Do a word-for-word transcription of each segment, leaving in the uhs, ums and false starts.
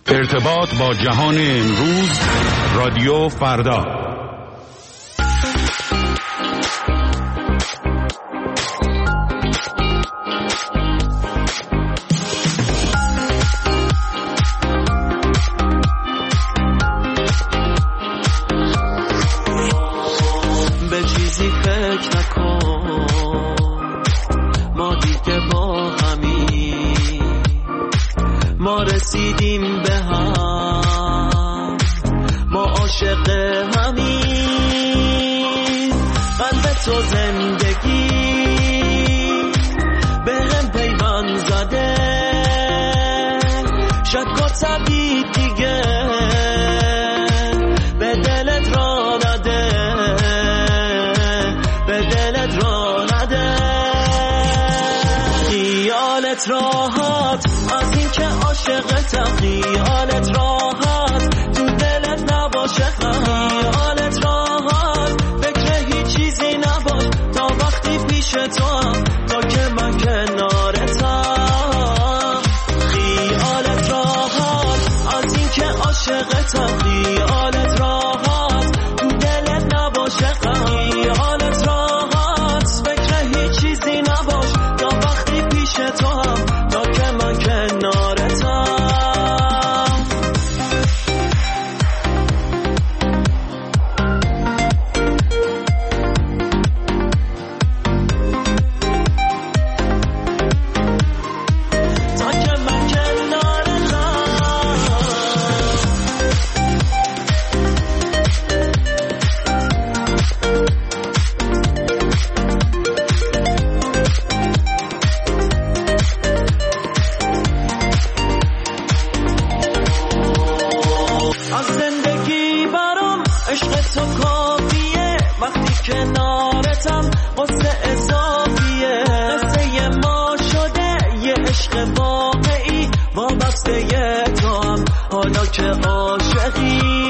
ارتباط با جهان امروز، رادیو فردا. به چیزی فکر نکن، ما دیگه با همین، ما رسیدیم به هم، ما عاشق همین. قلب تو زندگی به هم پیوند زده، شک و تبید دیگه به دلت را نده، به دلت را نده. خیالت راحت از این که عاشقتم، خیالت راحت تو دلت نباشه غم، خیالت راحت فکر هیچ چیزی نباش تا وقتی پیش تو هم، تا که من کنارتم. خیالت راحت از این که عاشقتم، خیالت راحت تو دلت نباشه غم، خیالت راحت فکر هیچ چیزی نباش تا وقتی پیش تو هم، تا که من کنارتم. کنارتم قصه اضافیه، قصه ما شده یه عشق واقعی، وابسته تو هم حالا که عاشقی.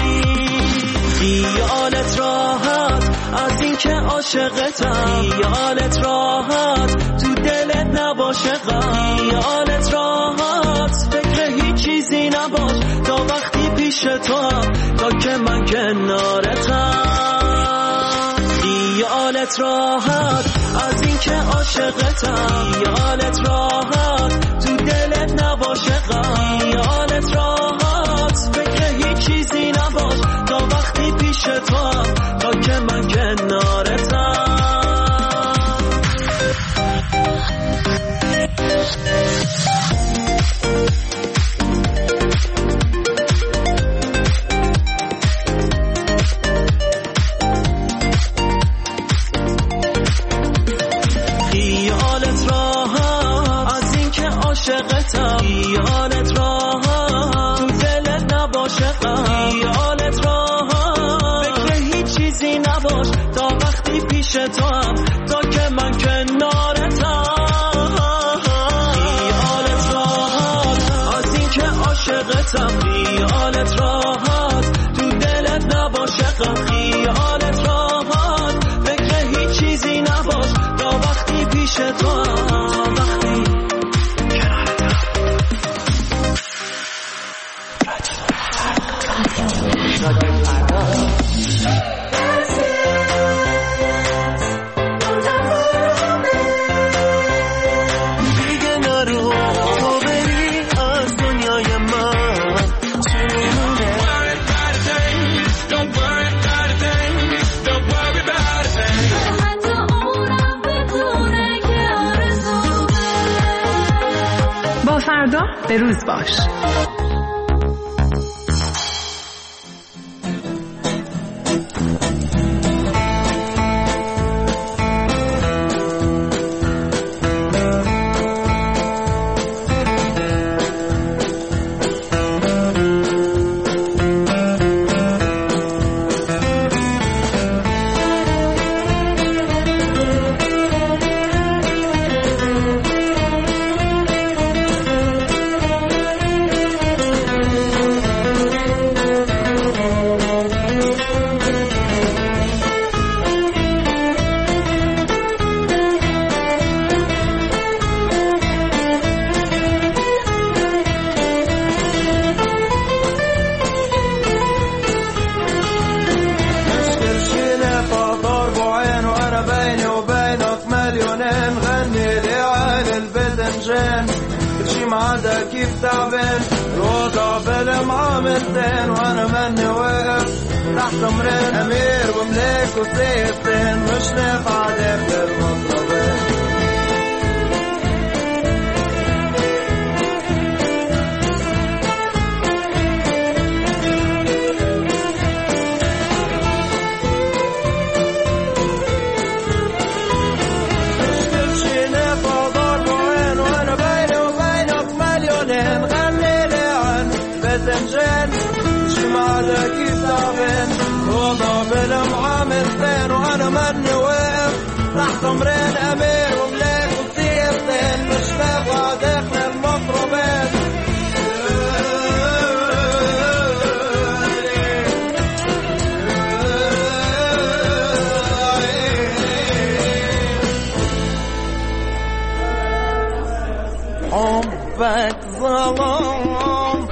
خیالت راحت از این که عاشقتم، خیالت راحت تو دلت نباشه غم، خیالت راحت فکر هیچ چیزی نباش تا وقتی پیش تو هم، تا که من کنارتم. خیالت راحت از این که عاشقتم، خیالت راحت تو دلت نباشه غم، خیالت راحت فکر هیچ چیزی نباش تا وقتی پیش تو هم، تا که من کنارتم. عاشقتم، خیالت راحت تو دلت نباشه غم، خیالت راحت فکر هیچ چیزی نباش تا وقتی پیش تو هم، تا که من کنارتم. خیالت راحت از این که عاشقتم، خیالت راحت تو دلت نباشه غم، خیالت راحت فکر هیچ چیزی نباش تا وقتی پیش تو هم، تا وقتی با فردا به روز باش. بعدك يفتعبن روضة بالمعاملتين وانا مني واقف تحت امرين امير وملك وسيفتين مش نافع داخل المطربين بعدك يفتعبن روضة بالمعاملتين وانا مني واقف تحت امرين امير وملك وسيفتين مش نافع داخل المطربين حبك ظلام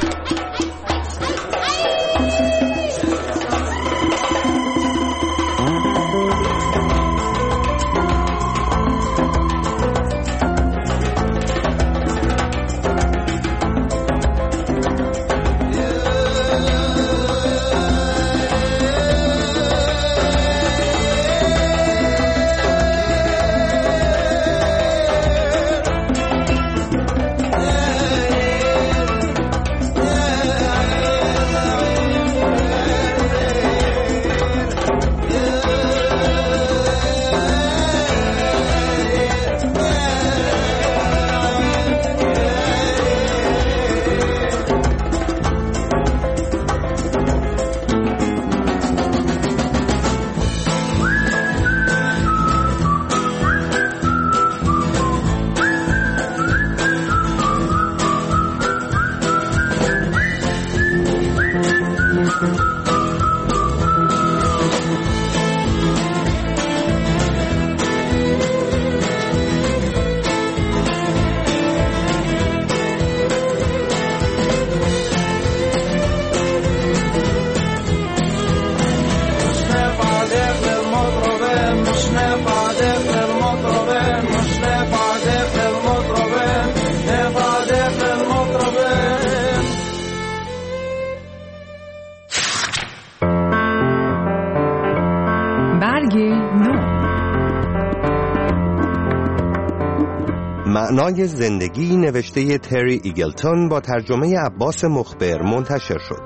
معنای زندگی نوشته تری ایگلتون با ترجمه عباس مخبر منتشر شد.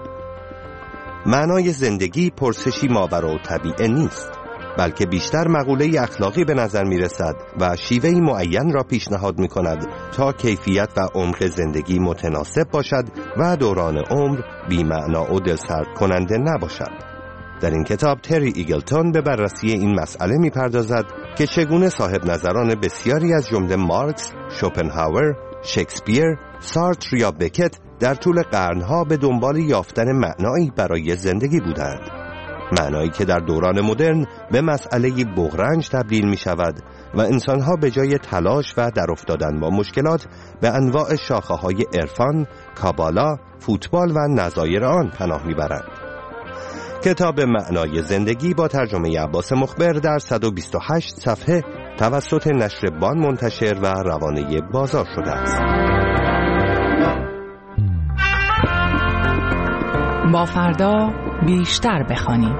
معنای زندگی پرسشی ماورالطبیعه نیست، بلکه بیشتر مقوله اخلاقی به نظر می رسد و شیوهی معین را پیشنهاد می کند تا کیفیت و عمق زندگی متناسب باشد و دوران عمر بی معنا و دلسرد کننده نباشد. در این کتاب تری ایگلتون به بررسی این مسئله می پردازد که چگونه صاحب نظران بسیاری از جمله مارکس، شوپنهاور، شکسپیر، سارتر یا بکت در طول قرنها به دنبال یافتن معنایی برای زندگی بودند. معنایی که در دوران مدرن به مسئله بغرنج تبدیل می شود و انسانها به جای تلاش و در افتادن با مشکلات به انواع شاخه‌های عرفان، کابالا، فوتبال و نظایر آن پناه می برند. کتاب معنای زندگی با ترجمه عباس مخبر در صد و بیست و هشت صفحه توسط نشر بان منتشر و روانه بازار شده است. با فردا بیشتر بخوانیم.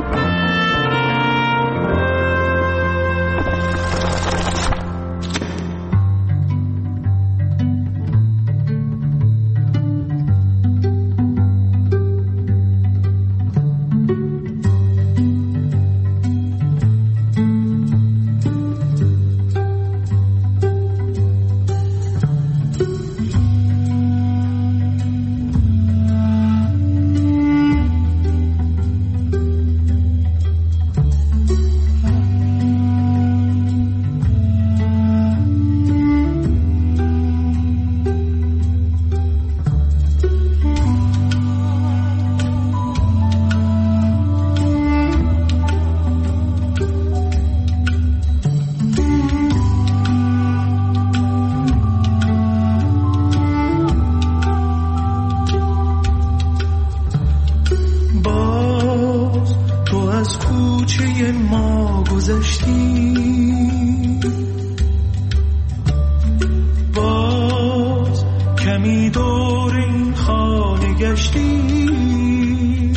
باز کمی دو دور این خانه گشتیم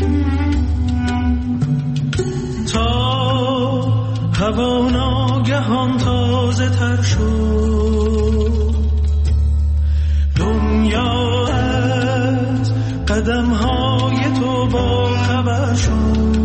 تا هوا ناگهان تازه تر شد. دنیا از قدم های تو با خبر شد.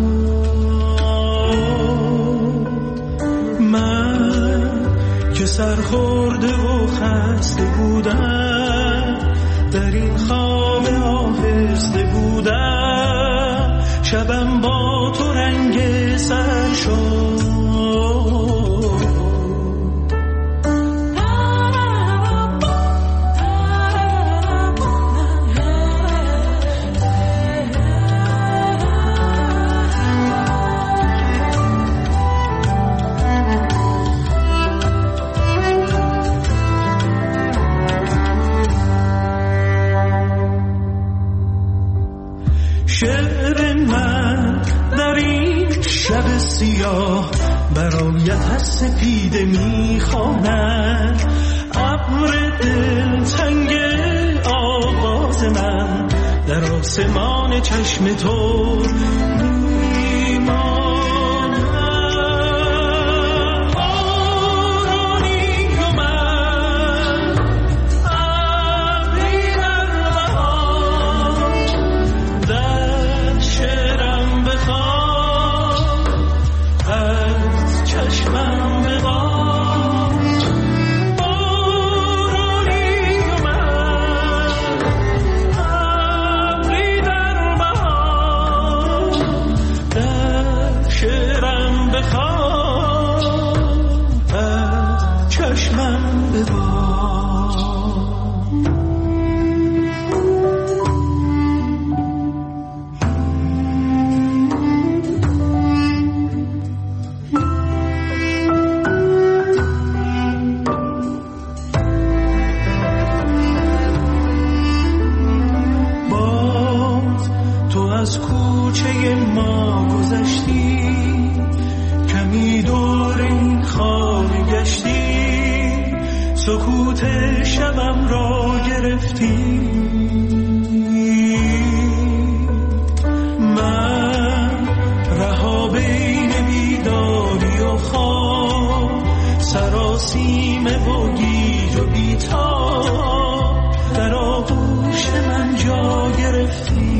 من که سرخورده و خسته بودم، در این خواب آهسته بودم، شبم با تو رنگ سر شد. شعر من در این شب سیاه برایت از سپیده میخواند. ابر دلتنگ آواز من در آسمان چشم تو میماند. آرانی و من ابری در بهار، در شعرم بخواه از چشمم ببار. آرانی و من ابری در بهار، در شعرم بخواه از چشمم ببار. باز تو از کوچه ما گذشتی، کمی دور این خانه گشتی، سکوت شبم را گرفتی. من رها بین بیداری و خواب، سراسیمه و گیج و بیتاب، در آغوش من جا گرفتی.